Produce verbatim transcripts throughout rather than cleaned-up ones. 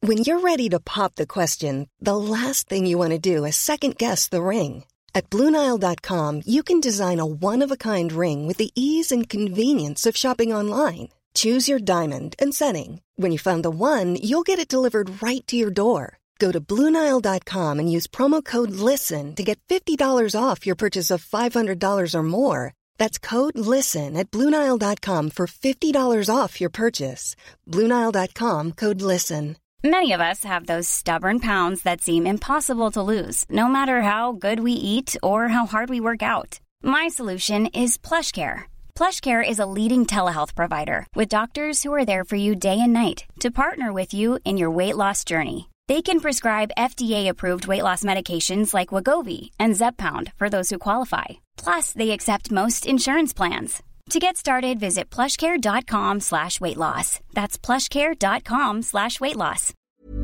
When you're ready to pop the question, the last thing you want to do is second-guess the ring. At Blue Nile dot com, you can design a one-of-a-kind ring with the ease and convenience of shopping online. Choose your diamond and setting. When you find the one, you'll get it delivered right to your door. Go to Blue Nile dot com and use promo code LISTEN to get fifty dollars off your purchase of five hundred dollars or more. That's code LISTEN at Blue Nile dot com for fifty dollars off your purchase. Blue Nile dot com, code LISTEN. Many of us have those stubborn pounds that seem impossible to lose, no matter how good we eat or how hard we work out. My solution is PlushCare. PlushCare is a leading telehealth provider with doctors who are there for you day and night to partner with you in your weight loss journey. They can prescribe F D A-approved weight loss medications like Wegovy and Zepbound for those who qualify. Plus, they accept most insurance plans. To get started, visit plushcare.com slash weight loss. That's plushcare.com slash weight loss.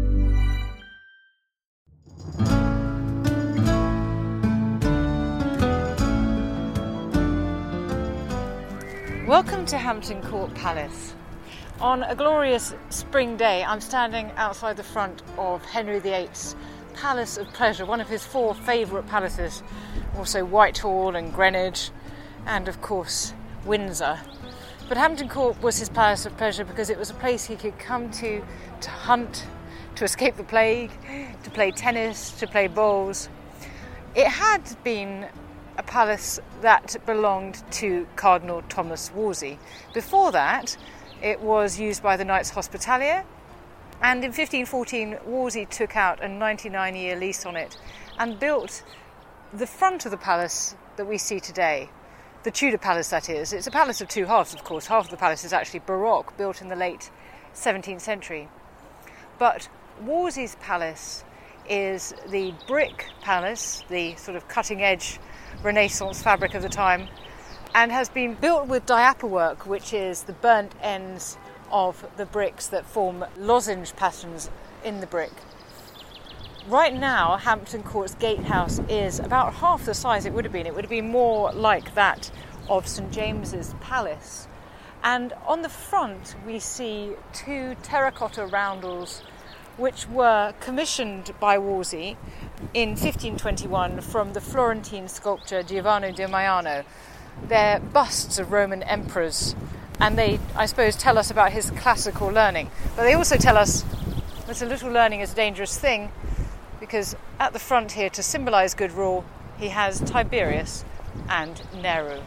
Welcome to Hampton Court Palace. On a glorious spring day, I'm standing outside the front of Henry the eighth's Palace of Pleasure, one of his four favourite palaces, also Whitehall and Greenwich, and of course Windsor. But Hampton Court was his Palace of Pleasure because it was a place he could come to to hunt, to escape the plague, to play tennis, to play bowls. It had been a palace that belonged to Cardinal Thomas Wolsey. Before that, it was used by the Knights Hospitalier, and in fifteen fourteen Wolsey took out a ninety-nine year lease on it and built the front of the palace that we see today. The Tudor Palace, that is. It's a palace of two halves, of course. Half of the palace is actually Baroque, built in the late seventeenth century. But Wolsey's palace is the brick palace, the sort of cutting-edge Renaissance fabric of the time, and has been built with diaper work, which is the burnt ends of the bricks that form lozenge patterns in the brick. Right now, Hampton Court's gatehouse is about half the size it would have been. It would have been more like that of St James's Palace. And on the front, we see two terracotta roundels which were commissioned by Wolsey in fifteen twenty-one from the Florentine sculptor Giovanni da Maiano. They're busts of Roman emperors, and they, I suppose, tell us about his classical learning. But they also tell us that a little learning is a dangerous thing, because at the front here, to symbolise good rule, he has Tiberius and Nero.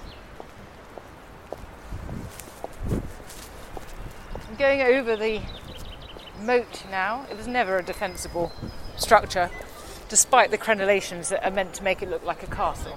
I'm going over the moat now. It was never a defensible structure, despite the crenellations that are meant to make it look like a castle.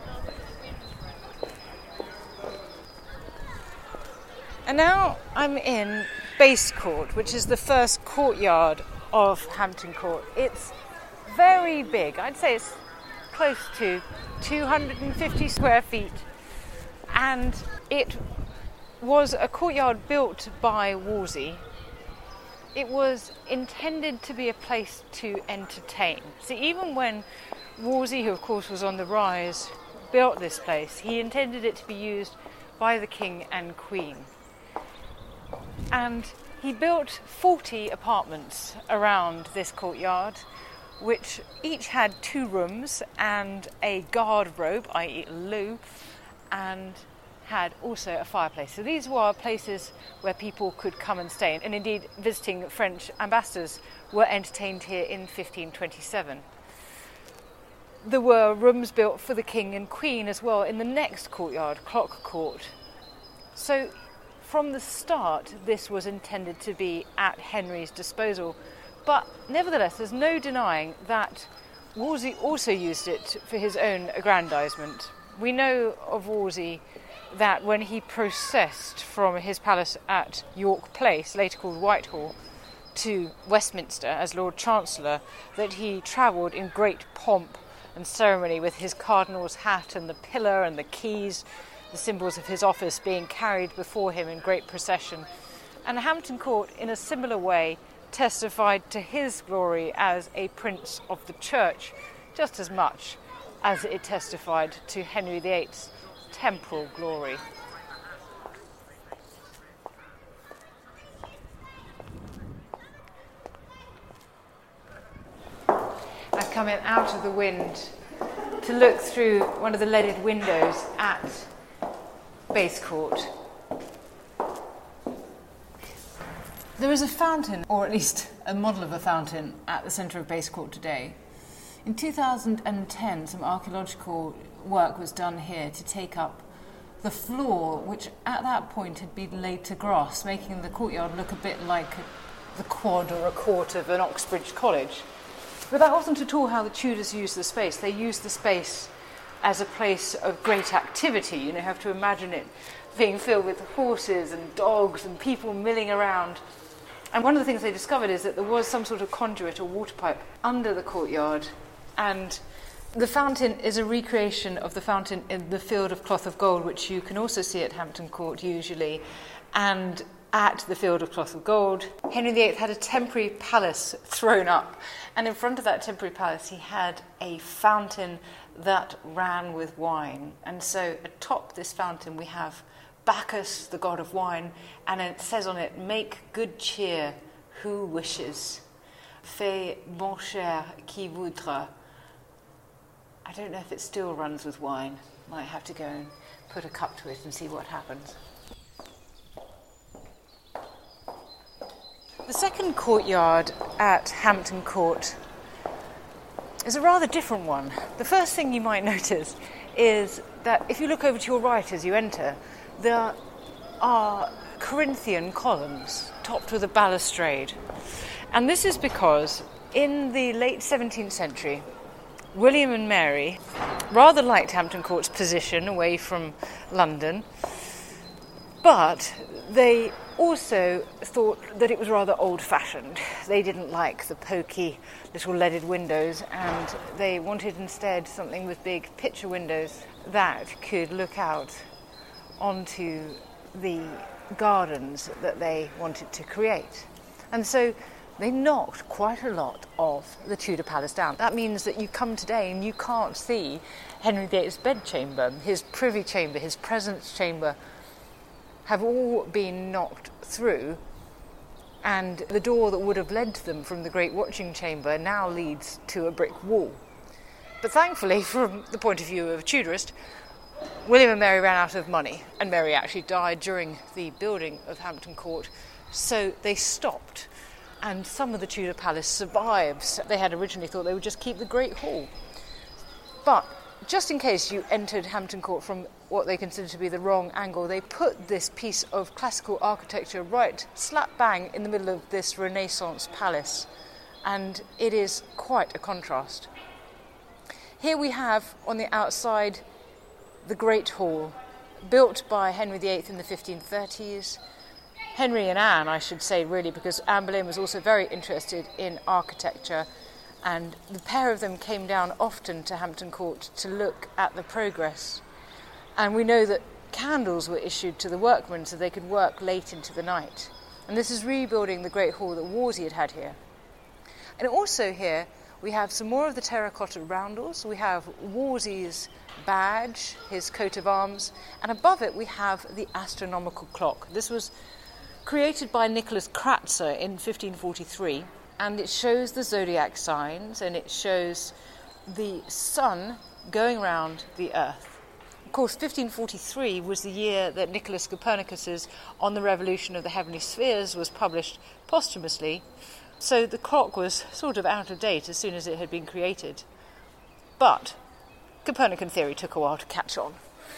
And now I'm in Base Court, which is the first courtyard of Hampton Court. It's very big. I'd say it's close to two hundred fifty square feet, and it was a courtyard built by Wolsey. It was intended to be a place to entertain. See, even when Wolsey, who of course was on the rise, built this place, he intended it to be used by the King and Queen. And he built forty apartments around this courtyard, which each had two rooms and a guard robe, that is a loo, and had also a fireplace. So these were places where people could come and stay. And indeed, visiting French ambassadors were entertained here in fifteen twenty-seven. There were rooms built for the King and Queen as well in the next courtyard, Clock Court. So from the start, this was intended to be at Henry's disposal. But nevertheless, there's no denying that Wolsey also used it for his own aggrandisement. We know of Wolsey that when he processed from his palace at York Place, later called Whitehall, to Westminster as Lord Chancellor, that he travelled in great pomp and ceremony with his cardinal's hat and the pillar and the keys, the symbols of his office being carried before him in great procession. And Hampton Court, in a similar way, testified to his glory as a prince of the church, just as much as it testified to Henry the eighth's temporal glory. come in out of the wind to look through one of the leaded windows at Base Court. There is a fountain, or at least a model of a fountain, at the centre of Base Court today. In two thousand ten, some archaeological work was done here to take up the floor, which at that point had been laid to grass, making the courtyard look a bit like a, the quad or a court of an Oxbridge college. But that wasn't at all how the Tudors used the space. They used the space as a place of great activity. You know, you have to imagine it being filled with horses and dogs and people milling around. And one of the things they discovered is that there was some sort of conduit or water pipe under the courtyard, and the fountain is a recreation of the fountain in the Field of Cloth of Gold, which you can also see at Hampton Court usually. And at the Field of Cloth of Gold, Henry the Eighth had a temporary palace thrown up. And in front of that temporary palace, he had a fountain that ran with wine. And so atop this fountain, we have Bacchus, the god of wine, and it says on it, "Make good cheer, who wishes. Fais bon cher qui voudra." I don't know if it still runs with wine. Might have to go and put a cup to it and see what happens. The second courtyard at Hampton Court is a rather different one. The first thing you might notice is that if you look over to your right as you enter, there are Corinthian columns topped with a balustrade. And this is because in the late seventeenth century, William and Mary rather liked Hampton Court's position away from London, but they also thought that it was rather old-fashioned. They didn't like the pokey little leaded windows, and they wanted instead something with big picture windows that could look out onto the gardens that they wanted to create. And so they knocked quite a lot of the Tudor palace down. That means that you come today and you can't see Henry the Eighth's bedchamber, his privy chamber, his presence chamber have all been knocked through, and the door that would have led to them from the Great Watching Chamber now leads to a brick wall. But thankfully, from the point of view of a Tudorist, William and Mary ran out of money, and Mary actually died during the building of Hampton Court, so they stopped. And some of the Tudor palace survives. They had originally thought they would just keep the Great Hall. But just in case you entered Hampton Court from what they considered to be the wrong angle, they put this piece of classical architecture right slap bang in the middle of this Renaissance palace. And it is quite a contrast. Here we have on the outside the Great Hall, built by Henry the Eighth in the fifteen thirties. Henry and Anne, I should say, really, because Anne Boleyn was also very interested in architecture, and the pair of them came down often to Hampton Court to look at the progress. And we know that candles were issued to the workmen so they could work late into the night. And this is rebuilding the Great Hall that Wolsey had had here. And also here we have some more of the terracotta roundels. We have Wolsey's badge, his coat of arms, and above it we have the astronomical clock. This was created by Nicholas Kratzer in fifteen forty-three, and it shows the zodiac signs, and it shows the sun going round the earth. Of course, fifteen forty-three was the year that Nicholas Copernicus's On the Revolution of the Heavenly Spheres was published posthumously, so the clock was sort of out of date as soon as it had been created. But Copernican theory took a while to catch on.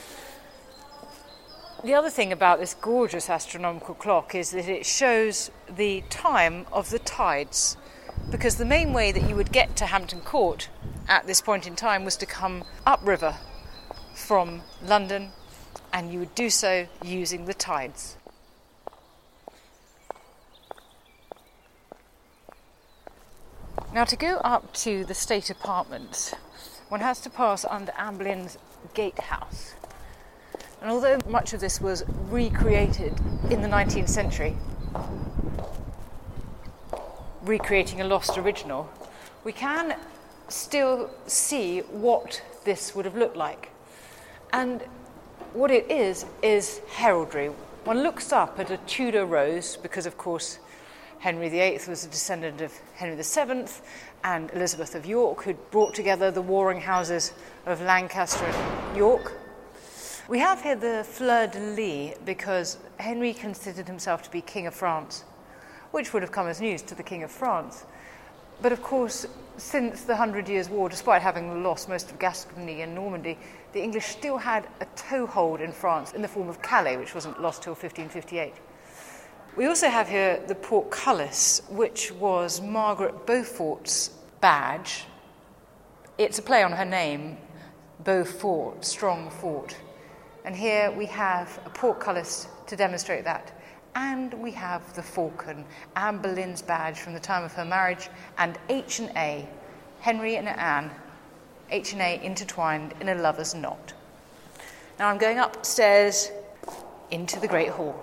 The other thing about this gorgeous astronomical clock is that it shows the time of the tides, because the main way that you would get to Hampton Court at this point in time was to come upriver from London, and you would do so using the tides. Now, to go up to the state apartments, one has to pass under Anne Boleyn's gatehouse. And although much of this was recreated in the nineteenth century, recreating a lost original, we can still see what this would have looked like. And what it is, is heraldry. One looks up at a Tudor rose, because of course Henry the Eighth was a descendant of Henry the Seventh and Elizabeth of York, who'd brought together the warring houses of Lancaster and York. We have here the fleur-de-lis because Henry considered himself to be King of France, which would have come as news to the King of France. But of course, since the Hundred Years' War, despite having lost most of Gascony and Normandy, the English still had a toehold in France in the form of Calais, which wasn't lost till fifteen fifty-eight. We also have here the portcullis, which was Margaret Beaufort's badge. It's a play on her name, Beaufort, strong fort. And here we have a portcullis to demonstrate that. And we have the falcon, Anne Boleyn's badge from the time of her marriage, and H and A, Henry and Anne, H and A intertwined in a lover's knot. Now I'm going upstairs into the Great Hall.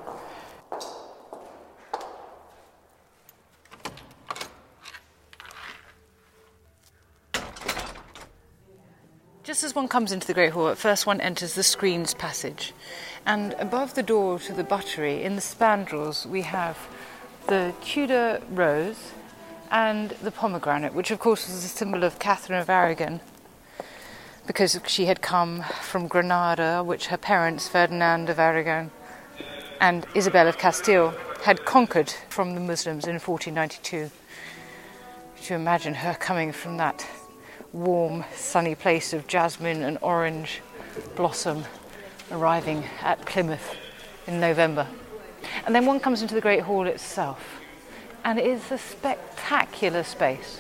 Just as one comes into the Great Hall, at first one enters the screen's passage. And above the door to the buttery, in the spandrels, we have the Tudor rose and the pomegranate, which of course was a symbol of Catherine of Aragon, because she had come from Granada, which her parents, Ferdinand of Aragon and Isabel of Castile, had conquered from the Muslims in fourteen ninety-two. Could you imagine her coming from that warm, sunny place of jasmine and orange blossom, arriving at Plymouth in November? And then one comes into the Great Hall itself, and it is a spectacular space.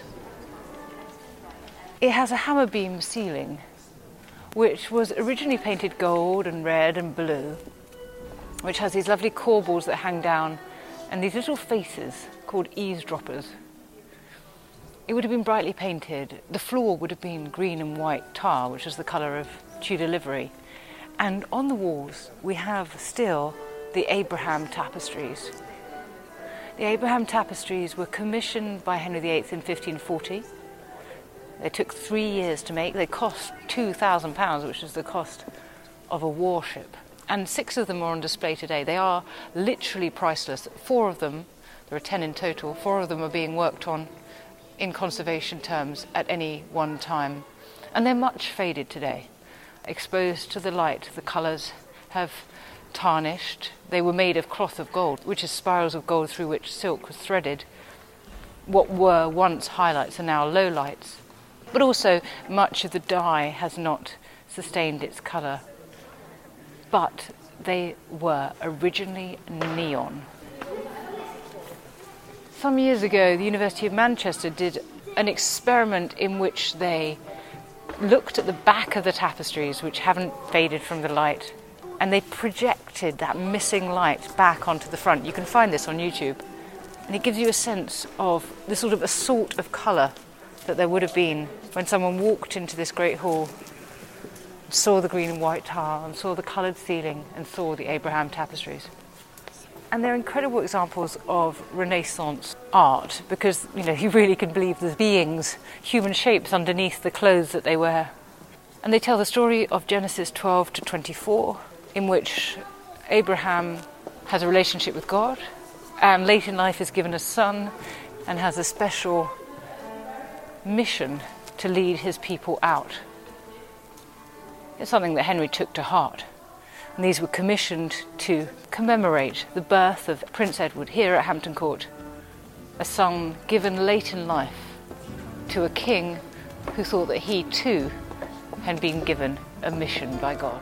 It has a hammer beam ceiling, which was originally painted gold and red and blue, which has these lovely corbels that hang down, and these little faces called eavesdroppers. It would have been brightly painted. The floor would have been green and white tar, which was the colour of Tudor livery. And on the walls, we have still the Abraham tapestries. The Abraham tapestries were commissioned by Henry the Eighth in fifteen forty. They took three years to make. They cost two thousand pounds, which is the cost of a warship. And six of them are on display today. They are literally priceless. Four of them, there are ten in total, four of them are being worked on in conservation terms at any one time. And they're much faded today. Exposed to the light, the colours have tarnished. They were made of cloth of gold, which is spirals of gold through which silk was threaded. What were once highlights are now lowlights. But also much of the dye has not sustained its colour. But they were originally neon. Some years ago, the University of Manchester did an experiment in which they looked at the back of the tapestries, which haven't faded from the light, and they projected that missing light back onto the front. You can find this on YouTube. And it gives you a sense of the sort of assault of colour that there would have been when someone walked into this great hall, saw the green and white tile, and saw the coloured ceiling, and saw the Abraham tapestries. And they're incredible examples of Renaissance art because, you know, you really can believe there's beings, human shapes underneath the clothes that they wear. And they tell the story of Genesis twelve to twenty-four, in which Abraham has a relationship with God, and late in life is given a son and has a special mission to lead his people out. It's something that Henry took to heart. And these were commissioned to commemorate the birth of Prince Edward here at Hampton Court, a son given late in life to a king who thought that he too had been given a mission by God.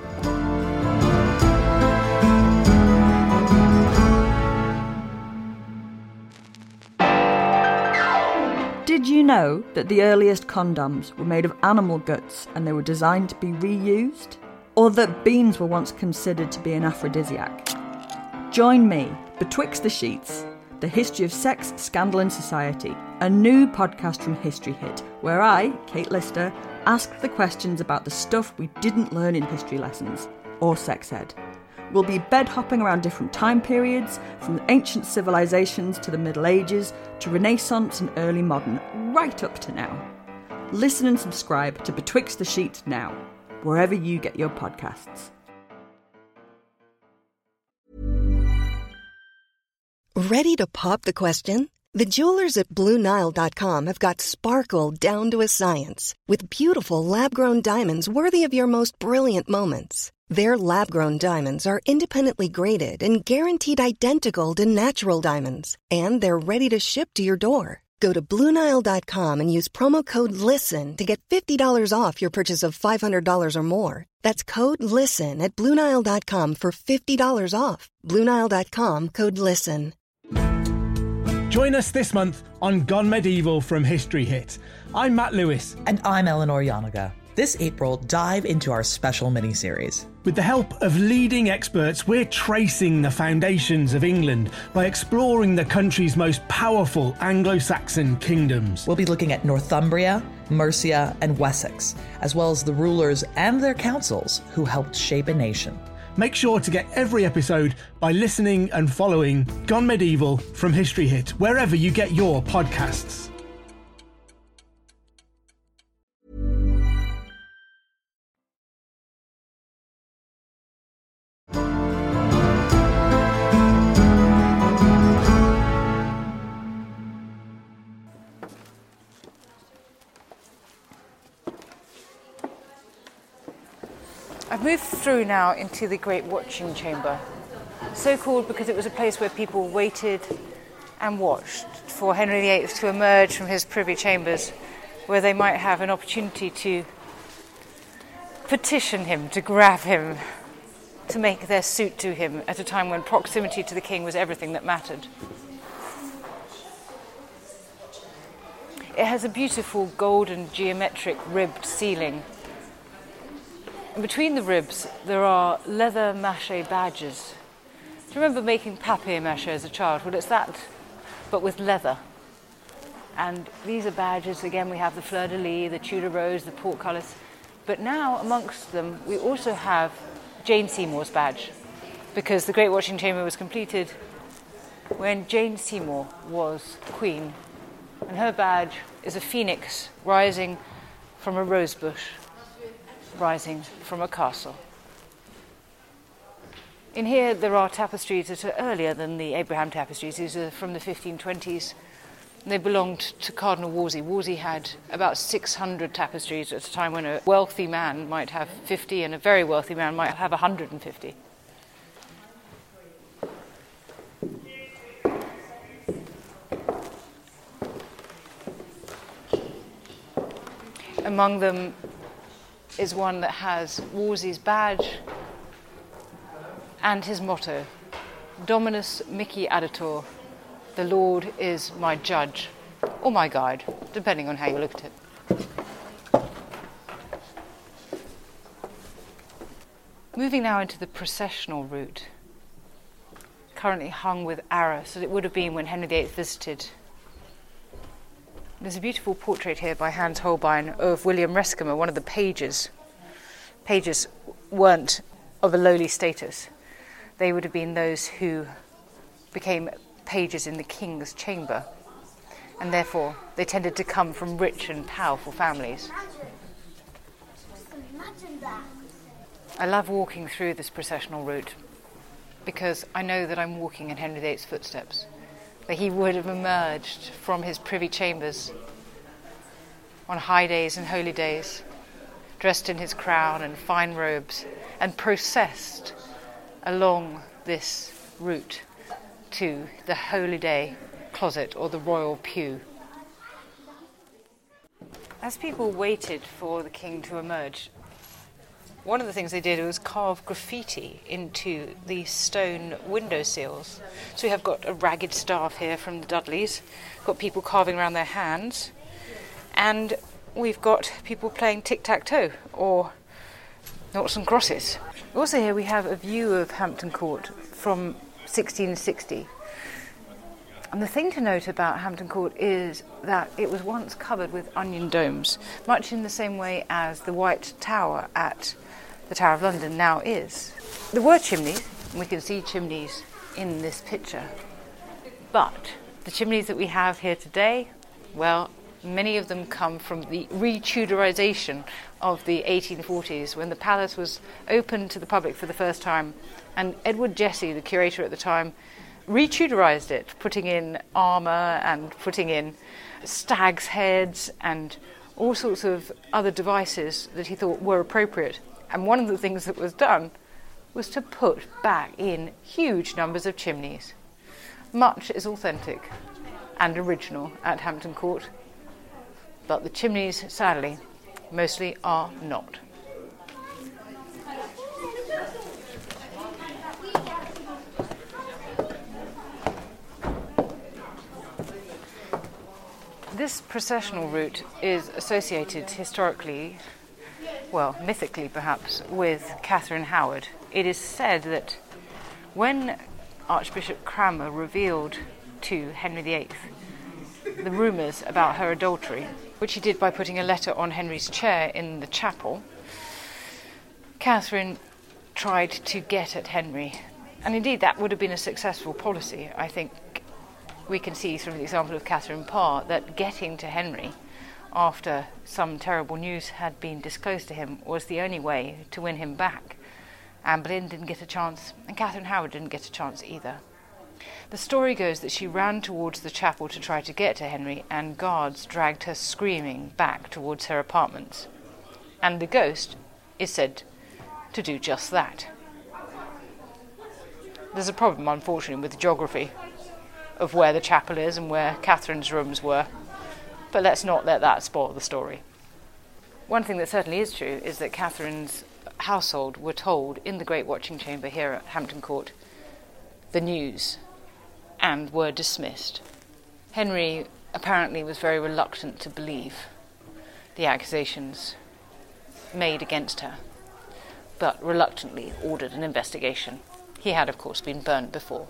Did you know that the earliest condoms were made of animal guts and they were designed to be reused? Or that beans were once considered to be an aphrodisiac? Join me, Betwixt the Sheets, the history of sex, scandal and society, a new podcast from History Hit, where I, Kate Lister, ask the questions about the stuff we didn't learn in history lessons, or sex ed. We'll be bed-hopping around different time periods, from ancient civilizations to the Middle Ages, to Renaissance and early modern, right up to now. Listen and subscribe to Betwixt the Sheets now, wherever you get your podcasts. Ready to pop the question? The jewelers at Blue Nile dot com have got sparkle down to a science with beautiful lab-grown diamonds worthy of your most brilliant moments. Their lab-grown diamonds are independently graded and guaranteed identical to natural diamonds, and they're ready to ship to your door. Go to Blue Nile dot com and use promo code LISTEN to get fifty dollars off your purchase of five hundred dollars or more. That's code LISTEN at Blue Nile dot com for fifty dollars off. Blue Nile dot com, code LISTEN. Join us this month on Gone Medieval from History Hit. I'm Matt Lewis. And I'm Eleanor Yanaga. This April, dive into our special mini-series. With the help of leading experts, we're tracing the foundations of England by exploring the country's most powerful Anglo-Saxon kingdoms. We'll be looking at Northumbria, Mercia, and Wessex, as well as the rulers and their councils who helped shape a nation. Make sure to get every episode by listening and following Gone Medieval from History Hit, wherever you get your podcasts. I've moved through now into the Great Watching Chamber, so called because it was a place where people waited and watched for Henry the Eighth to emerge from his privy chambers, where they might have an opportunity to petition him, to grab him, to make their suit to him at a time when proximity to the king was everything that mattered. It has a beautiful golden geometric ribbed ceiling. Between the ribs, there are leather mache badges. Do you remember making papier-mâché as a child? Well, it's that, but with leather. And these are badges. Again, we have the fleur-de-lis, the Tudor rose, the portcullis. But now, amongst them, we also have Jane Seymour's badge, because the Great Watching Chamber was completed when Jane Seymour was queen. And her badge is a phoenix rising from a rose bush, rising from a castle. In here there are tapestries that are earlier than the Abraham tapestries. These are from the fifteen twenties. They belonged to Cardinal Wolsey. Wolsey had about six hundred tapestries at a time when a wealthy man might have fifty and a very wealthy man might have one hundred fifty. Among them is one that has Wolsey's badge and his motto, Dominus Mihi Additor, the Lord is my judge, or my guide, depending on how you look at it. Moving now into the processional route, currently hung with arras, as it would have been when Henry the Eighth visited. There's a beautiful portrait here by Hans Holbein of William Rescamer, one of the pages. Pages weren't of a lowly status. They would have been those who became pages in the king's chamber, and therefore they tended to come from rich and powerful families. I love walking through this processional route because I know that I'm walking in Henry the Eighth's footsteps, where he would have emerged from his privy chambers on high days and holy days, dressed in his crown and fine robes, and processed along this route to the holy day closet or the royal pew. As people waited for the king to emerge, one of the things they did was carve graffiti into the stone window sills. So we have got a ragged staff here from the Dudleys, got people carving around their hands, and we've got people playing tic-tac-toe or noughts and crosses. Also here we have a view of Hampton Court from sixteen sixty. And the thing to note about Hampton Court is that it was once covered with onion domes, much in the same way as the White Tower at the Tower of London now is. There were chimneys, and we can see chimneys in this picture. But the chimneys that we have here today, well, many of them come from the re-Tudorization of the eighteen forties, when the palace was opened to the public for the first time, and Edward Jesse, the curator at the time, re-Tudorized it, putting in armour and putting in stags' heads and all sorts of other devices that he thought were appropriate. And one of the things that was done was to put back in huge numbers of chimneys. Much is authentic and original at Hampton Court, but the chimneys, sadly, mostly are not. This processional route is associated historically, well, mythically perhaps, with Catherine Howard. It is said that when Archbishop Cranmer revealed to Henry the Eighth the rumours about her adultery, which he did by putting a letter on Henry's chair in the chapel, Catherine tried to get at Henry. And indeed that would have been a successful policy. I think we can see from the example of Catherine Parr that getting to Henry after some terrible news had been disclosed to him was the only way to win him back. Anne Boleyn didn't get a chance, and Catherine Howard didn't get a chance either. The story goes that she ran towards the chapel to try to get to Henry, and guards dragged her screaming back towards her apartments. And the ghost is said to do just that. There's a problem, unfortunately, with the geography of where the chapel is and where Catherine's rooms were, but let's not let that spoil the story. One thing that certainly is true is that Catherine's household were told in the Great Watching Chamber here at Hampton Court the news and were dismissed. Henry apparently was very reluctant to believe the accusations made against her, but reluctantly ordered an investigation. He had, of course, been burnt before.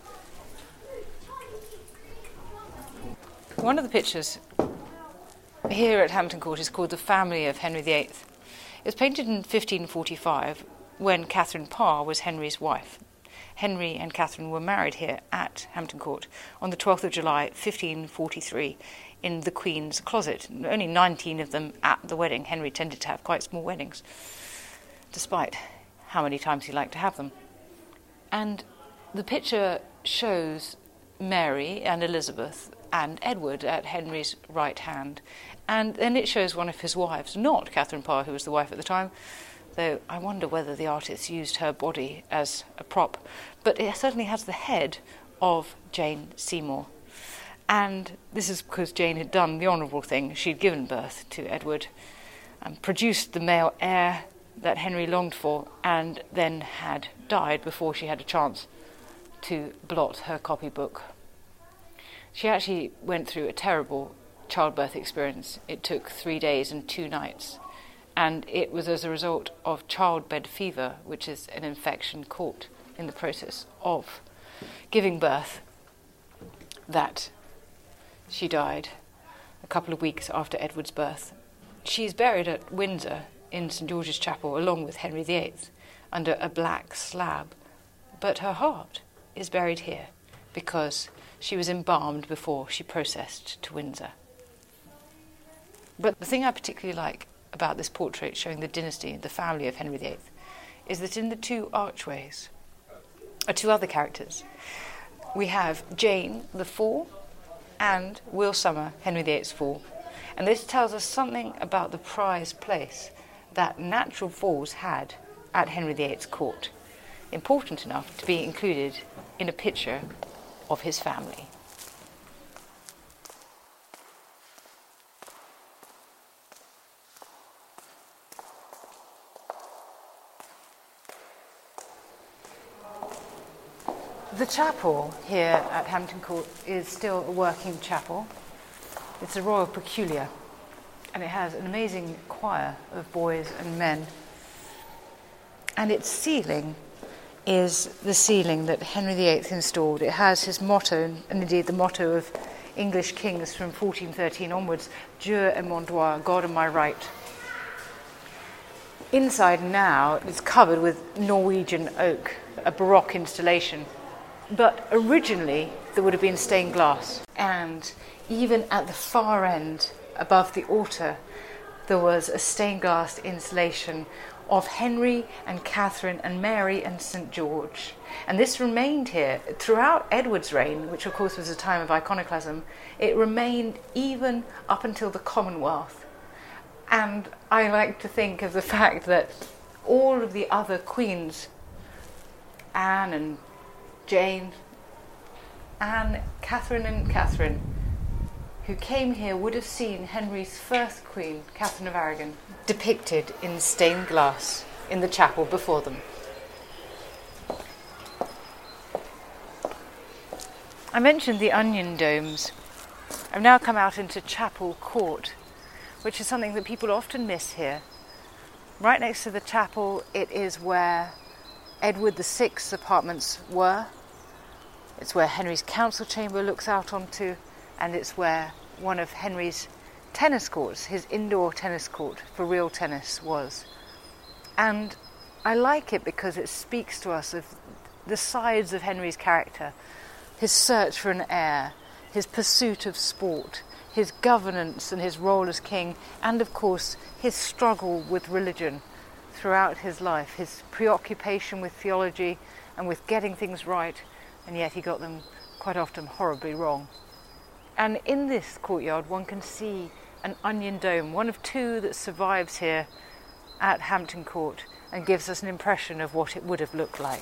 One of the pictures here at Hampton Court is called The Family of Henry the Eighth. It was painted in fifteen forty-five when Catherine Parr was Henry's wife. Henry and Catherine were married here at Hampton Court on the twelfth of July, fifteen forty-three, in the Queen's closet. Only nineteen of them at the wedding. Henry tended to have quite small weddings, despite how many times he liked to have them. And the picture shows Mary and Elizabeth and Edward at Henry's right hand. And then it shows one of his wives, not Catherine Parr, who was the wife at the time, though I wonder whether the artist used her body as a prop. But it certainly has the head of Jane Seymour. And this is because Jane had done the honourable thing. She'd given birth to Edward and produced the male heir that Henry longed for, and then had died before she had a chance to blot her copybook. She actually went through a terrible childbirth experience. It took three days and two nights, and it was as a result of childbed fever, which is an infection caught in the process of giving birth, that she died a couple of weeks after Edward's birth. She's buried at Windsor in St George's Chapel along with Henry the Eighth under a black slab, but her heart is buried here because she was embalmed before she processed to Windsor. But the thing I particularly like about this portrait showing the dynasty, the family of Henry the Eighth, is that in the two archways are two other characters. We have Jane the Four and Will Summer, Henry the Eighth's fool. And this tells us something about the prized place that natural falls had at Henry the Eighth's court, important enough to be included in a picture of his family. The chapel here at Hampton Court is still a working chapel. It's a Royal Peculiar, and it has an amazing choir of boys and men. And its ceiling is the ceiling that Henry the Eighth installed. It has his motto, and indeed the motto of English kings from fourteen thirteen onwards, Dieu et mon droit, God and my right. Inside now, it's covered with Norwegian oak, a Baroque installation. But originally, there would have been stained glass. And even at the far end, above the altar, there was a stained glass installation of Henry and Catherine and Mary and Saint George. And this remained here throughout Edward's reign, which of course was a time of iconoclasm. It remained even up until the Commonwealth. And I like to think of the fact that all of the other queens, Anne and Jane, Anne, Catherine and Catherine, who came here would have seen Henry's first queen, Catherine of Aragon, depicted in stained glass in the chapel before them. I mentioned the onion domes. I've now come out into Chapel Court, which is something that people often miss here. Right next to the chapel, it is where Edward the Sixth's apartments were. It's where Henry's council chamber looks out onto, and it's where one of Henry's tennis courts, his indoor tennis court for real tennis, was. And I like it because it speaks to us of the sides of Henry's character, his search for an heir, his pursuit of sport, his governance and his role as king, and of course his struggle with religion throughout his life, his preoccupation with theology and with getting things right, and yet he got them quite often horribly wrong. And in this courtyard one can see an onion dome, one of two that survives here at Hampton Court, and gives us an impression of what it would have looked like.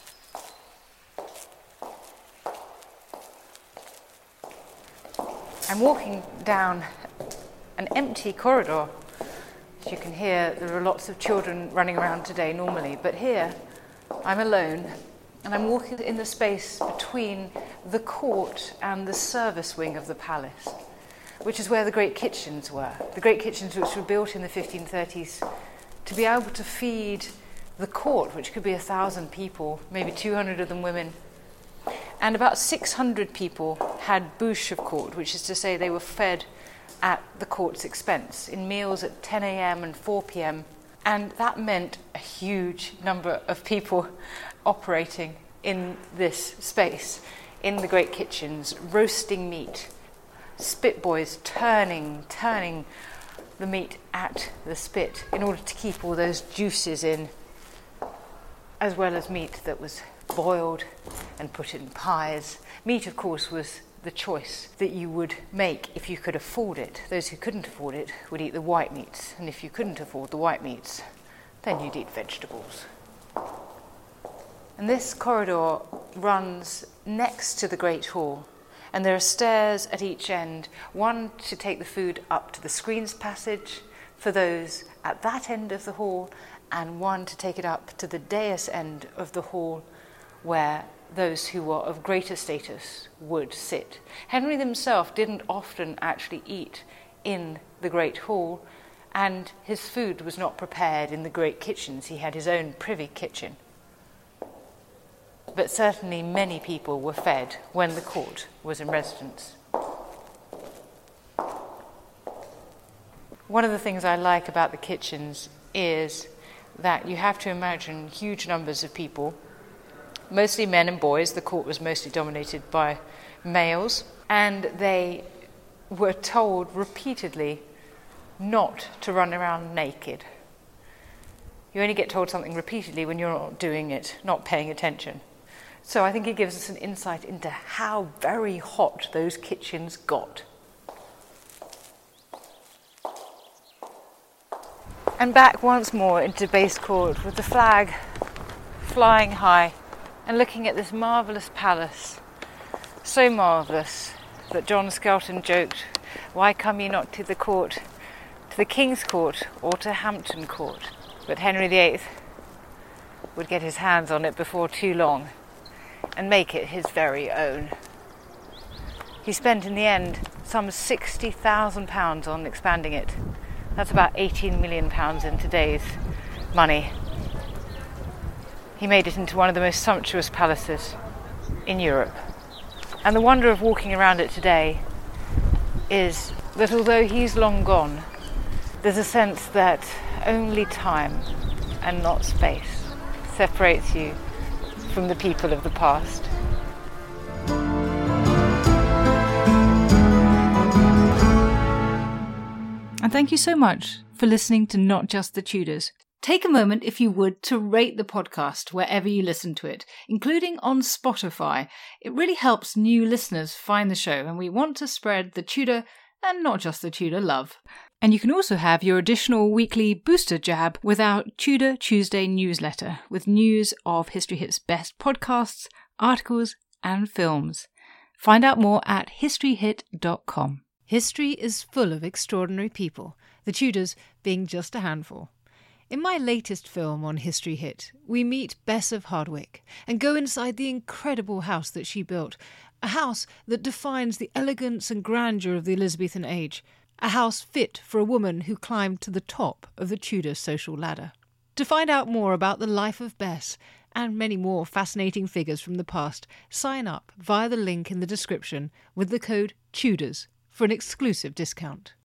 I'm walking down an empty corridor. As you can hear, there are lots of children running around today normally, but here I'm alone, and I'm walking in the space between the court and the service wing of the palace, which is where the great kitchens were. The great kitchens which were built in the fifteen thirties to be able to feed the court, which could be a thousand people, maybe two hundred of them women. And about six hundred people had bouche of court, which is to say they were fed at the court's expense in meals at ten a.m. and four p.m. And that meant a huge number of people operating in this space, in the great kitchens, roasting meat, spit boys turning, turning the meat at the spit in order to keep all those juices in, as well as meat that was boiled and put in pies. Meat, of course, was the choice that you would make if you could afford it. Those who couldn't afford it would eat the white meats, and if you couldn't afford the white meats, then you'd eat vegetables. And this corridor runs next to the Great Hall, and there are stairs at each end, one to take the food up to the screens passage for those at that end of the hall, and one to take it up to the dais end of the hall, where those who were of greater status would sit. Henry himself didn't often actually eat in the Great Hall, and his food was not prepared in the great kitchens. He had his own privy kitchen. But certainly many people were fed when the court was in residence. One of the things I like about the kitchens is that you have to imagine huge numbers of people, mostly men and boys. The court was mostly dominated by males, and they were told repeatedly not to run around naked. You only get told something repeatedly when you're not doing it, not paying attention. So I think it gives us an insight into how very hot those kitchens got. And back once more into Base Court with the flag flying high and looking at this marvellous palace, so marvellous that John Skelton joked, "Why come ye not to the court, to the King's Court or to Hampton Court?" But Henry the Eighth would get his hands on it before too long and make it his very own. He spent in the end some sixty thousand pounds on expanding it. That's about eighteen million pounds in today's money. He made it into one of the most sumptuous palaces in Europe. And the wonder of walking around it today is that although he's long gone, there's a sense that only time and not space separates you from the people of the past. And thank you so much for listening to Not Just the Tudors. Take a moment, if you would, to rate the podcast wherever you listen to it, including on Spotify. It really helps new listeners find the show, and we want to spread the Tudor, and not just the Tudor, love. And you can also have your additional weekly booster jab with our Tudor Tuesday newsletter, with news of History Hit's best podcasts, articles, and films. Find out more at history hit dot com. History is full of extraordinary people, the Tudors being just a handful. In my latest film on History Hit, we meet Bess of Hardwick and go inside the incredible house that she built, a house that defines the elegance and grandeur of the Elizabethan age, a house fit for a woman who climbed to the top of the Tudor social ladder. To find out more about the life of Bess and many more fascinating figures from the past, sign up via the link in the description with the code TUDORS for an exclusive discount.